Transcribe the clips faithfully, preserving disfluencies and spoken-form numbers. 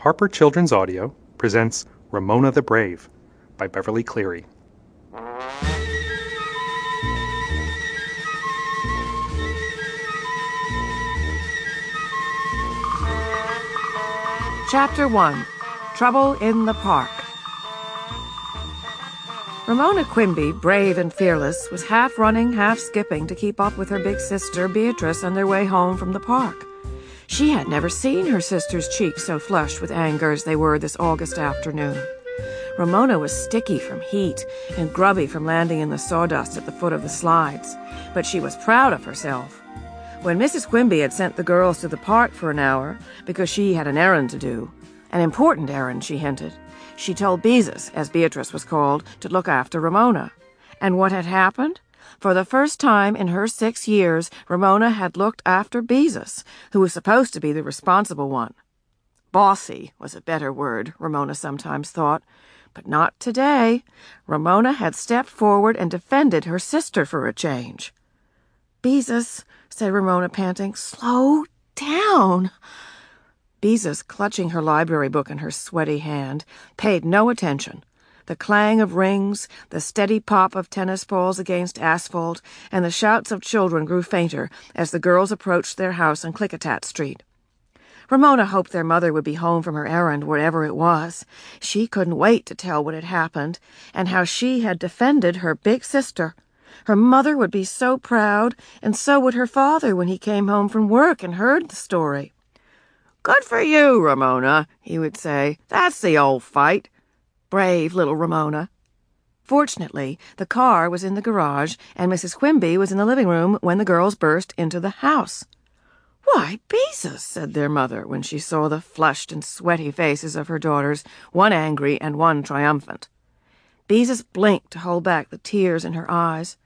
Harper Children's Audio presents Ramona the Brave by Beverly Cleary. Chapter one. Trouble in the Park. Ramona Quimby, brave and fearless, was half running, half skipping to keep up with her big sister, Beatrice, on their way home from the park. She had never seen her sister's cheeks so flushed with anger as they were this August afternoon. Ramona was sticky from heat and grubby from landing in the sawdust at the foot of the slides, but she was proud of herself. When Missus Quimby had sent the girls to the park for an hour because she had an errand to do, an important errand, she hinted, she told Beezus, as Beatrice was called, to look after Ramona. And what had happened? For the first time in her six years, Ramona had looked after Beezus, who was supposed to be the responsible one. Bossy was a better word, Ramona sometimes thought, but not today. Ramona had stepped forward and defended her sister for a change. "Beezus," said Ramona, panting, "slow down." Beezus, clutching her library book in her sweaty hand, paid no attention. The clang of rings, the steady pop of tennis balls against asphalt, and the shouts of children grew fainter as the girls approached their house on Klickitat Street. Ramona hoped their mother would be home from her errand, wherever it was. She couldn't wait to tell what had happened, and how she had defended her big sister. Her mother would be so proud, and so would her father when he came home from work and heard the story. "Good for you, Ramona," he would say. "That's the old fight. Brave little Ramona." Fortunately, the car was in the garage, and Missus Quimby was in the living room when the girls burst into the house. "Why, Beezus," said their mother when she saw the flushed and sweaty faces of her daughters, one angry and one triumphant. Beezus blinked to hold back the tears in her eyes.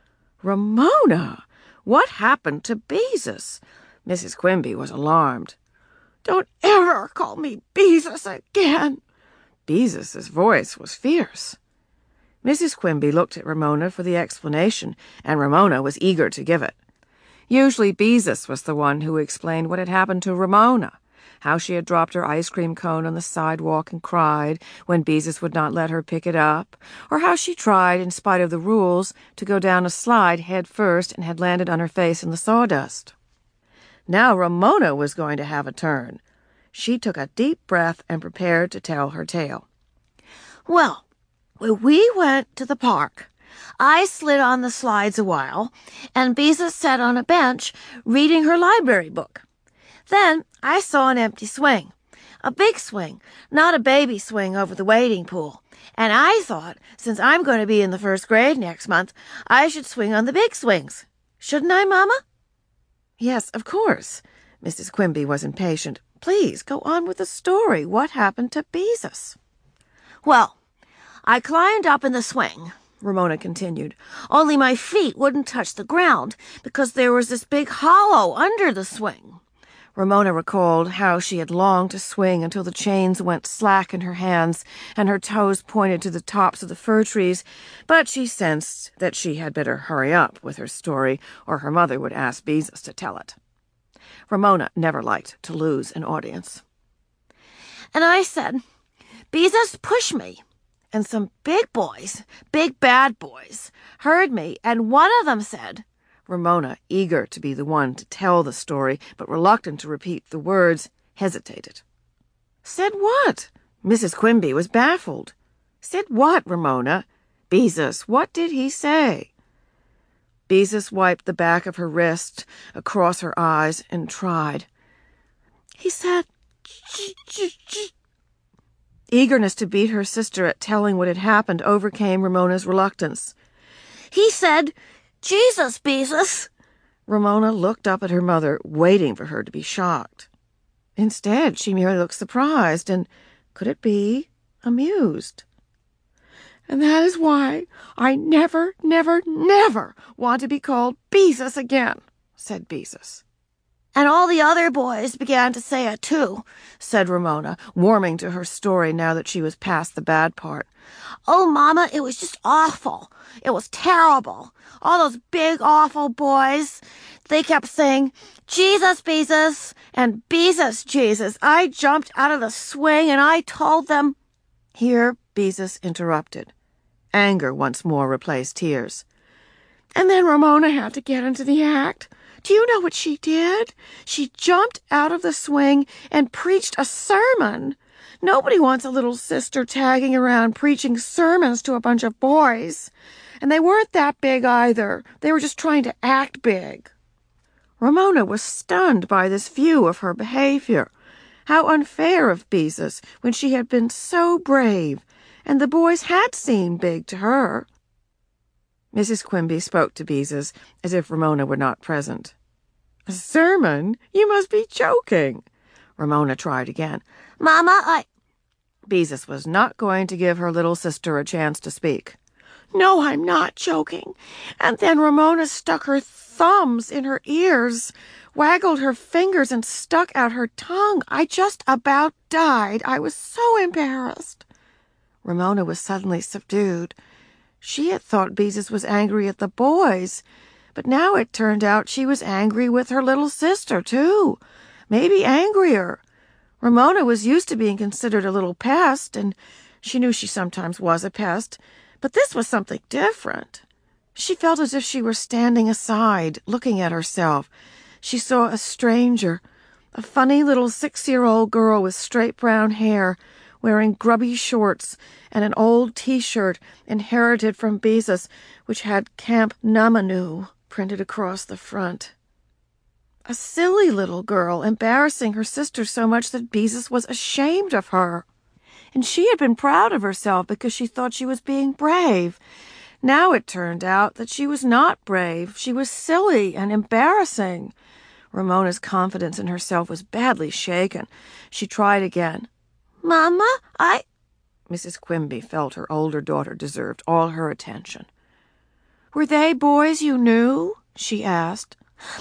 "Ramona, what happened to Beezus?" Missus Quimby was alarmed. "Don't ever call me Beezus again." Beezus's voice was fierce. Missus Quimby looked at Ramona for the explanation, and Ramona was eager to give it. Usually Beezus was the one who explained what had happened to Ramona, how she had dropped her ice cream cone on the sidewalk and cried when Beezus would not let her pick it up, or how she tried, in spite of the rules, to go down a slide head first and had landed on her face in the sawdust. Now Ramona was going to have a turn. She took a deep breath and prepared to tell her tale. "Well, when we went to the park, I slid on the slides a while, and Beezus sat on a bench reading her library book. Then I saw an empty swing, a big swing, not a baby swing over the wading pool, and I thought, since I'm going to be in the first grade next month, I should swing on the big swings. Shouldn't I, Mama?" "Yes, of course." Missus Quimby was impatient. "Please, go on with the story. What happened to Beezus?" "Well, I climbed up in the swing," Ramona continued, "only my feet wouldn't touch the ground because there was this big hollow under the swing." Ramona recalled how she had longed to swing until the chains went slack in her hands and her toes pointed to the tops of the fir trees, but she sensed that she had better hurry up with her story or her mother would ask Beezus to tell it. Ramona never liked to lose an audience. "And I said, 'Beezus, push me.' And some big boys, big bad boys, heard me, and one of them said—" Ramona, eager to be the one to tell the story, but reluctant to repeat the words, hesitated. "Said what?" Missus Quimby was baffled. "Said what, Ramona? Beezus, what did he say?" Beezus wiped the back of her wrist across her eyes and tried. "He said, j j j Eagerness to beat her sister at telling what had happened overcame Ramona's reluctance. "He said, 'Jesus, Beezus.'" Ramona looked up at her mother, waiting for her to be shocked. Instead, she merely looked surprised and, could it be, amused. "And that is why I never, never, never want to be called Beezus again," said Beezus. And all the other boys began to say it too, said Ramona, warming to her story now that she was past the bad part. Oh, Mama, it was just awful. It was terrible. All those big, awful boys, they kept saying, Jesus, Beezus, and Beezus, Jesus. I jumped out of the swing and I told them... Here, Beezus interrupted. Anger once more replaced tears. And then Ramona had to get into the act. Do you know what she did? She jumped out of the swing and preached a sermon. Nobody wants a little sister tagging around preaching sermons to a bunch of boys. And they weren't that big either. They were just trying to act big. Ramona was stunned by this view of her behavior. How unfair of Beezus when she had been so brave, and the boys had seemed big to her. Missus Quimby spoke to Beezus as if Ramona were not present. A sermon? You must be joking. Ramona tried again. Mama, I... Beezus was not going to give her little sister a chance to speak. No, I'm not joking. And then Ramona stuck her thumbs in her ears, waggled her fingers, and stuck out her tongue. I just about died. I was so embarrassed. Ramona was suddenly subdued. She had thought Beezus was angry at the boys, but now it turned out she was angry with her little sister, too. Maybe angrier. Ramona was used to being considered a little pest, and she knew she sometimes was a pest, but this was something different. She felt as if she were standing aside, looking at herself. She saw a stranger, a funny little six-year-old girl with straight brown hair, wearing grubby shorts and an old T-shirt inherited from Beezus, which had Camp Namanu printed across the front. A silly little girl, embarrassing her sister so much that Beezus was ashamed of her. And she had been proud of herself because she thought she was being brave. Now it turned out that she was not brave. She was silly and embarrassing. Ramona's confidence in herself was badly shaken. She tried again. Mama, I... Missus Quimby felt her older daughter deserved all her attention. Were they boys you knew? She asked.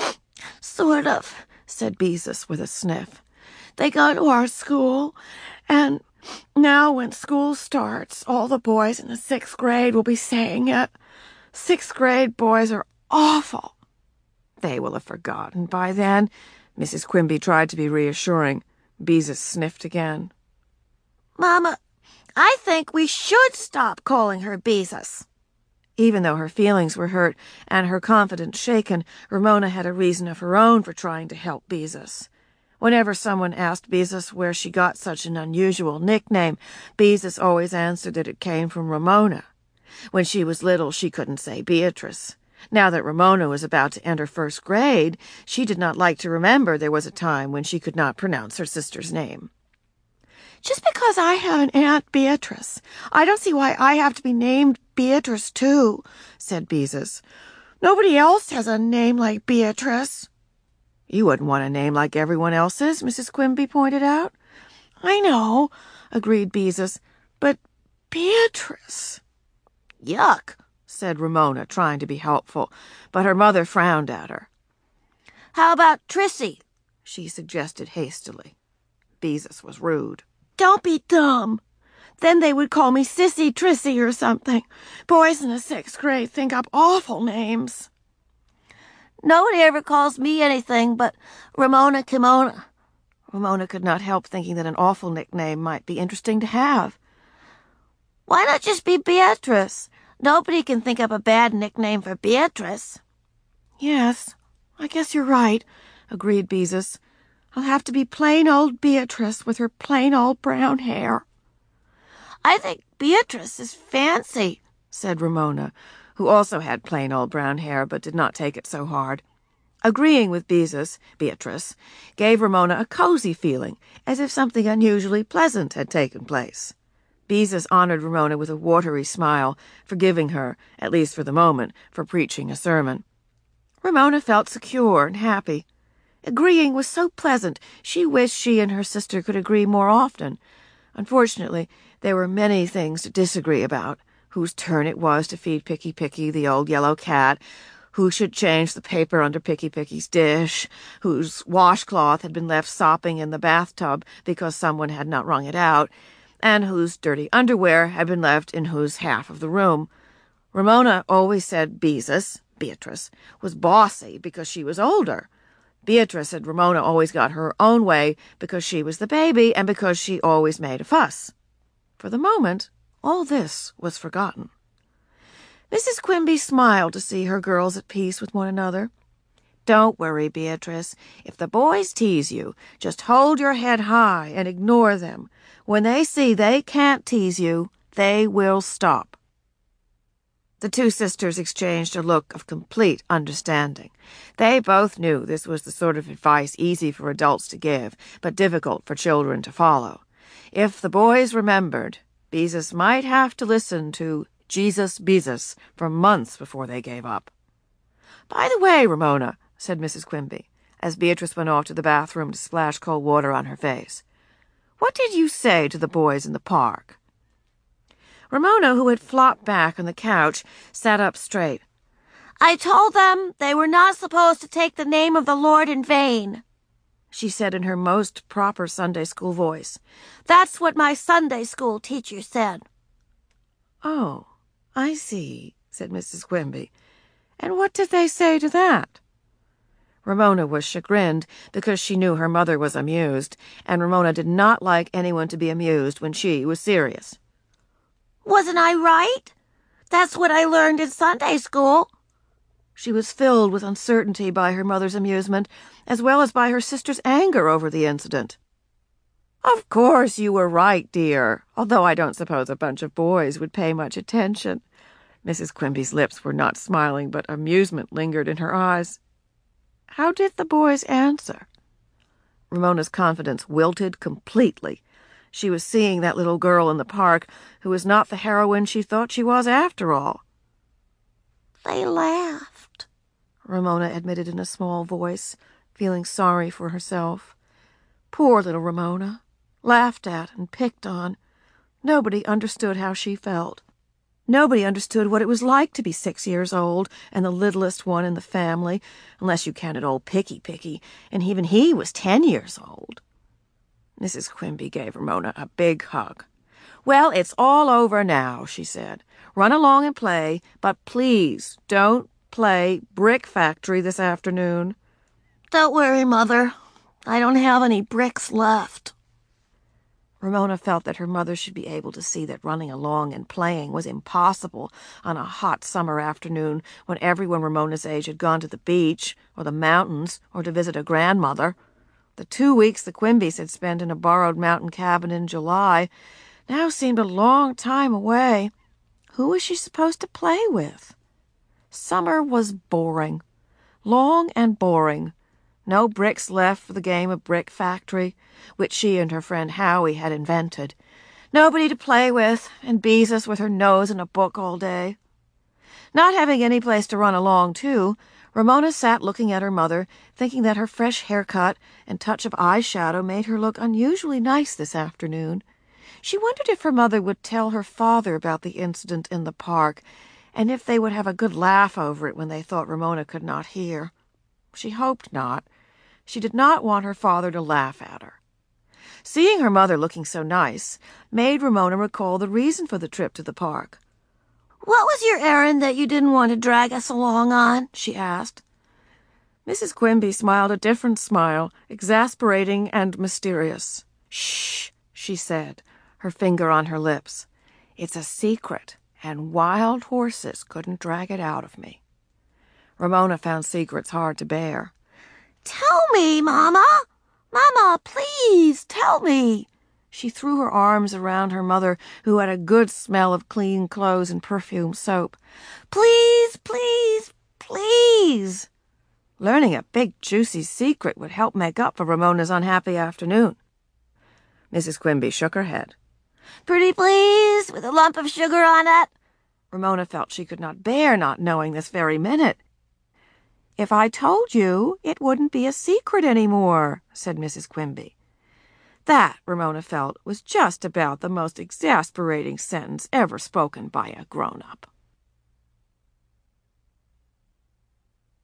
Sort of, said Beezus with a sniff. They go to our school, and now when school starts, all the boys in the sixth grade will be saying it. Sixth grade boys are awful. They will have forgotten by then. Missus Quimby tried to be reassuring. Beezus sniffed again. Mama, I think we should stop calling her Beezus. Even though her feelings were hurt and her confidence shaken, Ramona had a reason of her own for trying to help Beezus. Whenever someone asked Beezus where she got such an unusual nickname, Beezus always answered that it came from Ramona. When she was little, she couldn't say Beatrice. Now that Ramona was about to enter first grade, she did not like to remember there was a time when she could not pronounce her sister's name. Just because I have an Aunt Beatrice, I don't see why I have to be named Beatrice, too, said Beezus. Nobody else has a name like Beatrice. You wouldn't want a name like everyone else's, Missus Quimby pointed out. I know, agreed Beezus, but Beatrice... Yuck, said Ramona, trying to be helpful, but her mother frowned at her. How about Trissy? She suggested hastily. Beezus was rude. Don't be dumb. Then they would call me Sissy Trissy or something. Boys in the sixth grade think up awful names. Nobody ever calls me anything but Ramona Kimona. Ramona could not help thinking that an awful nickname might be interesting to have. Why not just be Beatrice? Nobody can think up a bad nickname for Beatrice. Yes, I guess you're right, agreed Beezus. I'll have to be plain old Beatrice with her plain old brown hair. I think Beatrice is fancy, said Ramona, who also had plain old brown hair but did not take it so hard. Agreeing with Beezus, Beatrice gave Ramona a cozy feeling, as if something unusually pleasant had taken place. Beezus honored Ramona with a watery smile, forgiving her, at least for the moment, for preaching a sermon. Ramona felt secure and happy. Agreeing was so pleasant, she wished she and her sister could agree more often. Unfortunately, there were many things to disagree about. Whose turn it was to feed Picky Picky, the old yellow cat, who should change the paper under Picky Picky's dish, whose washcloth had been left sopping in the bathtub because someone had not wrung it out, and whose dirty underwear had been left in whose half of the room. Ramona always said Beezus, Beatrice, was bossy because she was older. Beatrice said Ramona always got her own way because she was the baby and because she always made a fuss. For the moment, all this was forgotten. Missus Quimby smiled to see her girls at peace with one another. "Don't worry, Beatrice. If the boys tease you, just hold your head high and ignore them. When they see they can't tease you, they will stop." The two sisters exchanged a look of complete understanding. They both knew this was the sort of advice easy for adults to give, but difficult for children to follow. If the boys remembered, Beezus might have to listen to Jesus Beezus for months before they gave up. "By the way, Ramona," said Missus Quimby, as Beatrice went off to the bathroom to splash cold water on her face, "what did you say to the boys in the park?" Ramona, who had flopped back on the couch, sat up straight. "I told them they were not supposed to take the name of the Lord in vain," she said in her most proper Sunday school voice. "That's what my Sunday school teacher said." "Oh, I see," said Missus Quimby. "And what did they say to that?" Ramona was chagrined because she knew her mother was amused, and Ramona did not like anyone to be amused when she was serious. "Wasn't I right? That's what I learned in Sunday school." She was filled with uncertainty by her mother's amusement, as well as by her sister's anger over the incident. "Of course you were right, dear, although I don't suppose a bunch of boys would pay much attention." Missus Quimby's lips were not smiling, but amusement lingered in her eyes. "How did the boys answer?" Ramona's confidence wilted completely. She was seeing that little girl in the park who was not the heroine she thought she was after all. "They laughed," Ramona admitted in a small voice, feeling sorry for herself. Poor little Ramona, laughed at and picked on. Nobody understood how she felt. Nobody understood what it was like to be six years old and the littlest one in the family, unless you counted old Picky Picky, and even he was ten years old. Missus Quimby gave Ramona a big hug. "Well, it's all over now," she said. "Run along and play, but please don't play Brick Factory this afternoon." "Don't worry, Mother. I don't have any bricks left." Ramona felt that her mother should be able to see that running along and playing was impossible on a hot summer afternoon when everyone Ramona's age had gone to the beach or the mountains or to visit a grandmother. The two weeks the Quimbys had spent in a borrowed mountain cabin in July now seemed a long time away. Who was she supposed to play with? Summer was boring, long and boring. No bricks left for the game of Brick Factory, which she and her friend Howie had invented. Nobody to play with, and Beezus with her nose in a book all day. Not having any place to run along to, Ramona sat looking at her mother, thinking that her fresh haircut and touch of eyeshadow made her look unusually nice this afternoon. She wondered if her mother would tell her father about the incident in the park, and if they would have a good laugh over it when they thought Ramona could not hear. She hoped not. She did not want her father to laugh at her. Seeing her mother looking so nice made Ramona recall the reason for the trip to the park. "What was your errand that you didn't want to drag us along on?" she asked. Missus Quimby smiled a different smile, exasperating and mysterious. "Shh," she said, her finger on her lips. "It's a secret, and wild horses couldn't drag it out of me." Ramona found secrets hard to bear. "Tell me, Mama! Mama, please, tell me!" She threw her arms around her mother, who had a good smell of clean clothes and perfume soap. "Please, please, please!" Learning a big, juicy secret would help make up for Ramona's unhappy afternoon. Missus Quimby shook her head. "Pretty please, with a lump of sugar on it?" Ramona felt she could not bear not knowing this very minute. "If I told you, it wouldn't be a secret any more," said Missus Quimby. That, Ramona felt, was just about the most exasperating sentence ever spoken by a grown-up.